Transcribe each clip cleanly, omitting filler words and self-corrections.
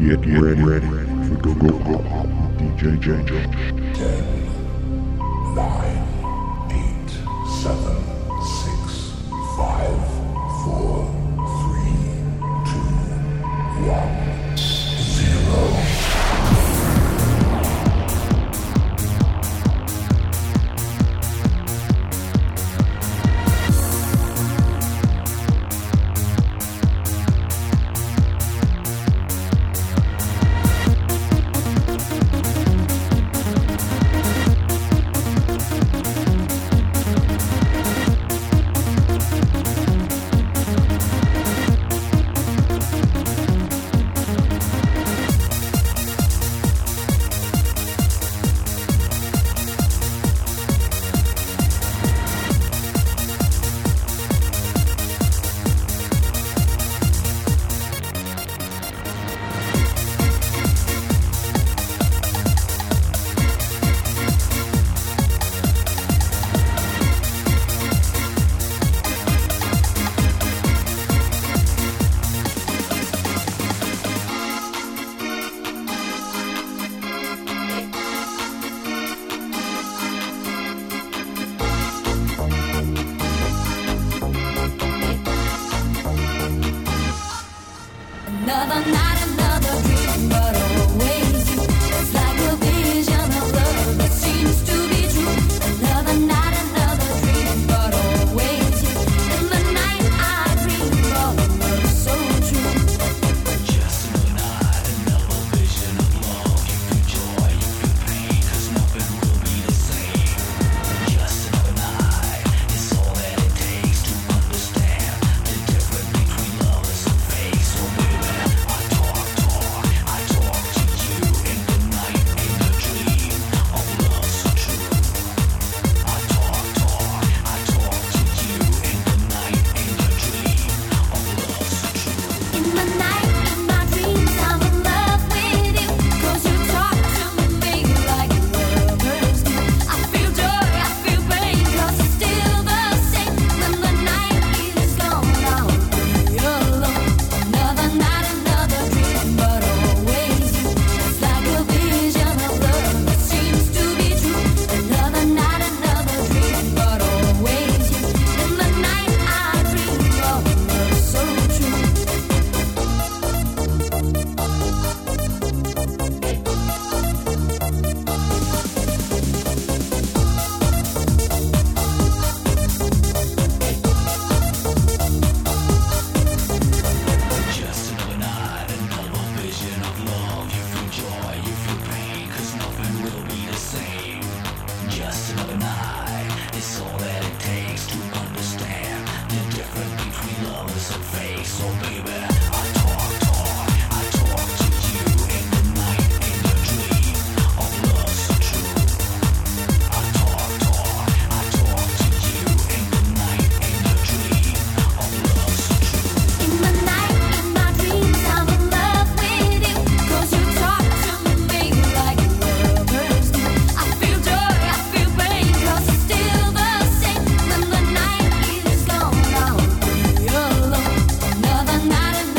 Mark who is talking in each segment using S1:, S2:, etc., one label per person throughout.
S1: Get ready for Go Go Go Pop with DJ J.
S2: 10, 9, 8, 7, 6, 5, 4, 3, 2, 1, 0.
S3: Another night, another dream, but always you. It's like a vision of love that seems to be true. Another night, another dream, but always you. In the night I dream of love so true.
S4: Just another night, another vision of love. You feel joy, you feel pain, 'cause nothing will be the same. Just another night, it's all that it takes to understand the difference between lovers and fake. So baby, I talk to you in the night, in the dream of love so true. I talk to you in the night, in the dream of love so true.
S3: In the night, in my dreams, I'm in love with you. 'Cause you talk to me like lovers do. I feel joy, I feel pain, 'cause it's still the same. When the night is gone, I'll be alone. Another night, another dream, but always you. It's like a vision of love that seems to be true. Another night, another dream, but always you. In the night I dream of love so true.
S4: Just another night, another vision of love. You feel joy, you feel pain, 'cause nothing will be the same. Just another night, it's all that it takes to understand the difference between lovers and fake. So baby, I talk to you in the night, in the dream of love so true. I talk to you in the night, in the dream of love so true.
S3: In the night, in my dreams, I'm in love with you. 'Cause you talk to me like lovers do. I feel joy, I feel pain, 'cause it's still the same. When the night is gone, I'll be alone. Another night,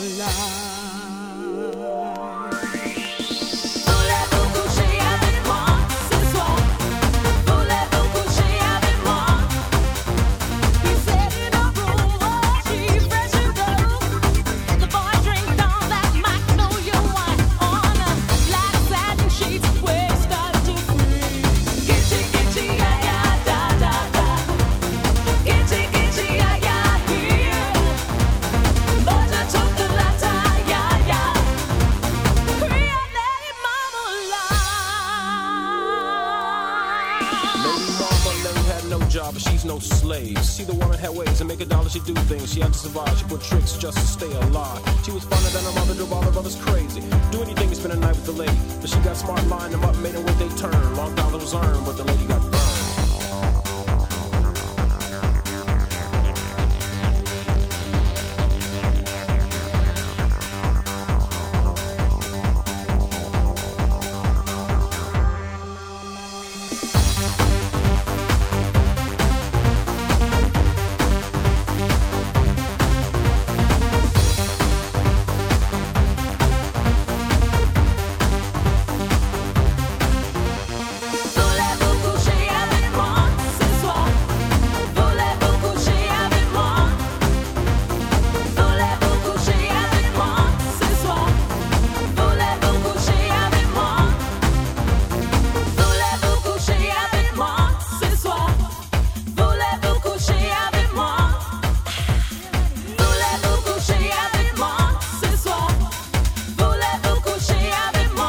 S3: Voulez-vous coucher avec moi ce soir? Voulez-vous coucher avec moi? He said in a room, oh, she fresh and blue. The boy drinks all that magnolia wine on a black satin sheets where it started to freeze. Gitchy, gitchy, yeah, yeah, da, da, da. Gitchy, gitchy, yeah, yeah, here. But I took the latter, yeah, yeah. Creole mama
S5: Lady Mama Lane had no job, but she's no slave. See, the woman had ways to make $1, she do things. She had to survive, she put tricks just to stay alive. She was funner than her mother, drove all her brothers crazy. Do anything to spend a night with the lady. But she got smart, lined them up, made them wait they turn. Long dollar was earned, but the lady got burned.
S3: Voulez-vous coucher avec moi ce soir? Voulez-vous coucher avec moi? Voulez-vous coucher avec moi ce soir? Voulez-vous coucher avec moi? Voulez-vous coucher avec moi ce soir? Voulez-vous coucher avec moi? Voulez-vous coucher avec moi ce soir? Voulez-vous coucher avec moi?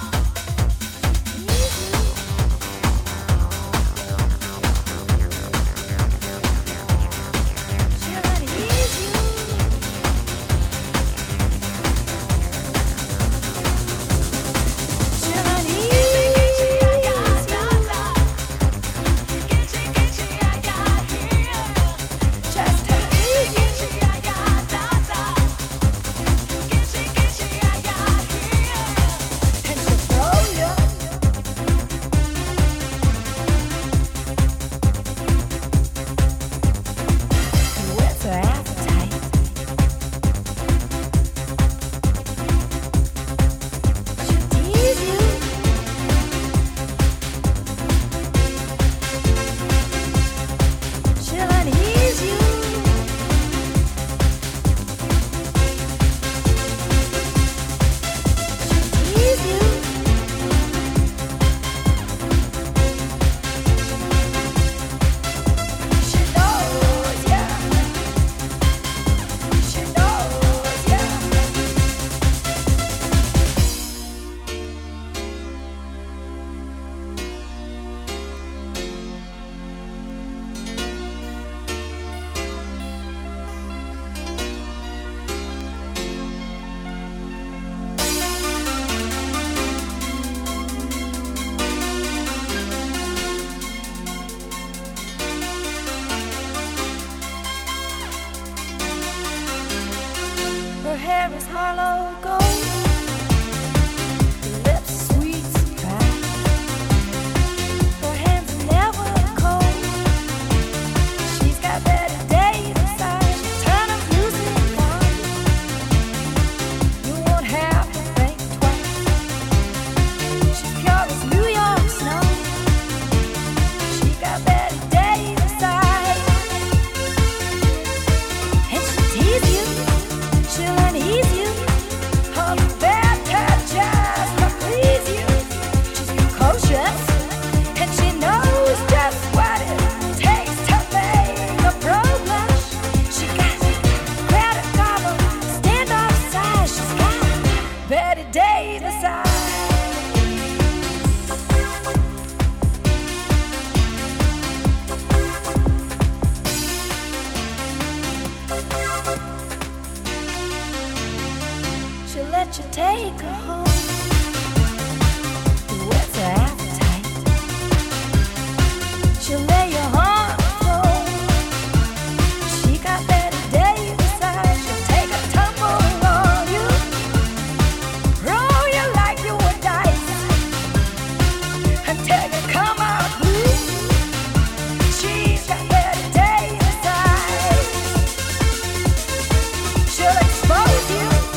S3: Her hair is hollow gold, her lips sweet surprise. Her hands are never cold. She's got better days inside. She'll turn her music on. You won't have to think twice. She's pure as New York snow. She got better days inside. And she'll tease you. She'll unease you. Her bad just to please you. She's precocious, and she knows just what it takes to make a pro blush. She got credit karma, standoff size. She's got Betty Davis eyes. She'll let you take her home. What's her appetite? She'll lay you on the floor. She got Betty Davis eyes. She'll take a tumble on you, roll you like you were dice, until you come out blue. She's got Betty Davis eyes. She'll expose you.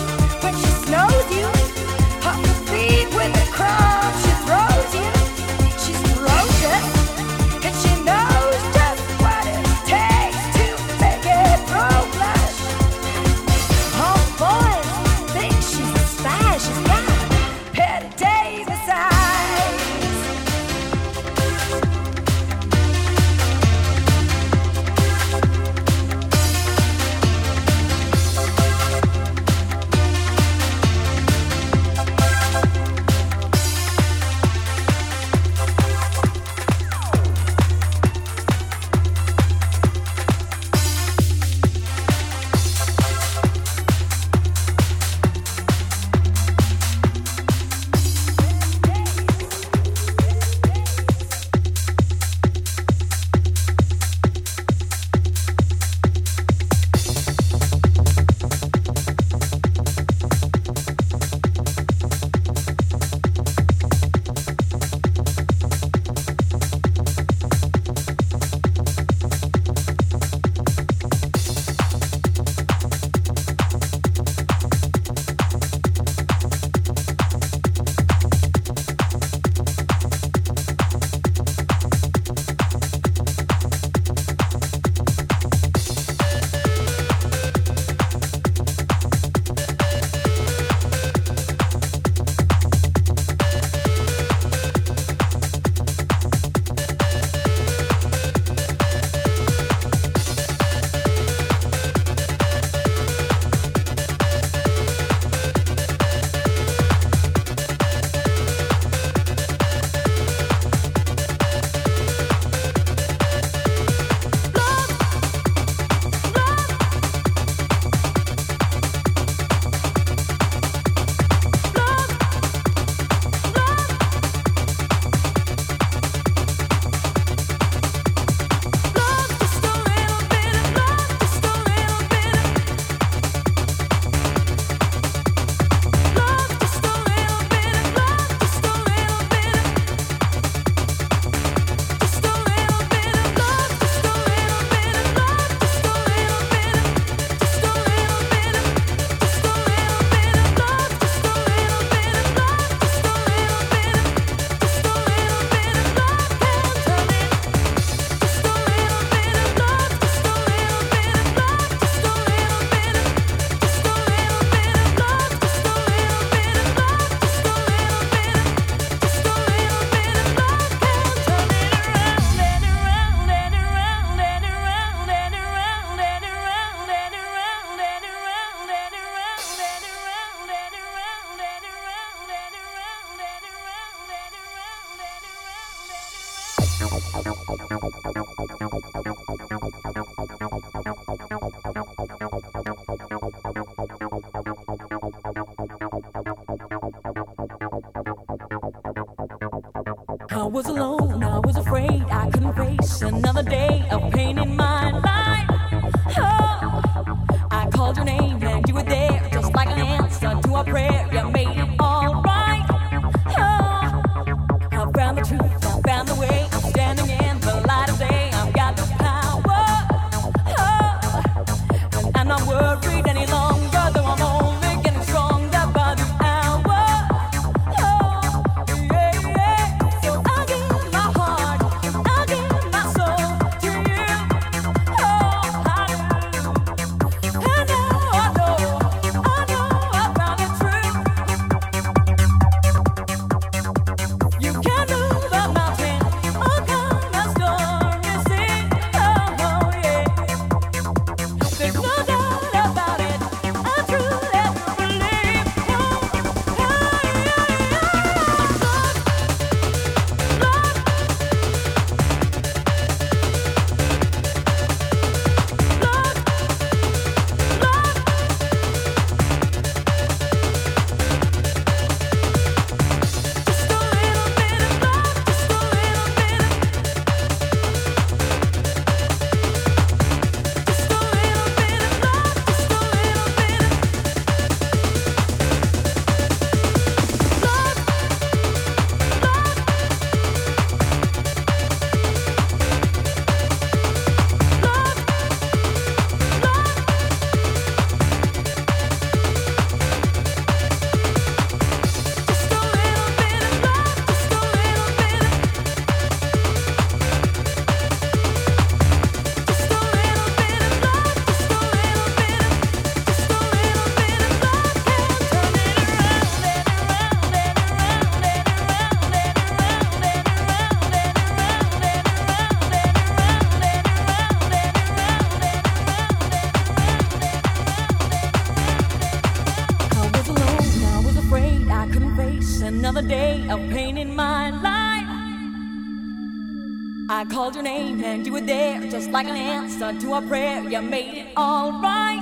S6: I was alone, I was afraid, I couldn't face another day of pain in my life. Oh, I called your name and you were there, just like an answer to a prayer. You made it all right. Oh, I found the truth, I found the way. I'm standing in the light of day. I've got the power. Oh, and I'm not worried any longer, though I'm only getting stronger by the hour. Oh, yeah, yeah. So I give my heart, I give my soul to you. Oh, I do. And now I know I found the truth. You can move a mountain, calm a stormy sea. Oh, yeah. There's no doubt about it. I truly believe. Oh, just a little bit of love, just a little bit of, just a little bit of love, just a little bit of I was alone, I was afraid, I couldn't face another day of pain in my life. I called your name and you were there, just like an answer to a prayer. You made it all right.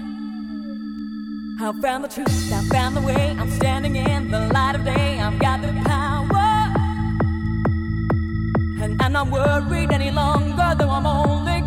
S6: I found the truth, I found the way. I'm standing in the light of day. I've got the power, and I'm not worried any longer, though I'm only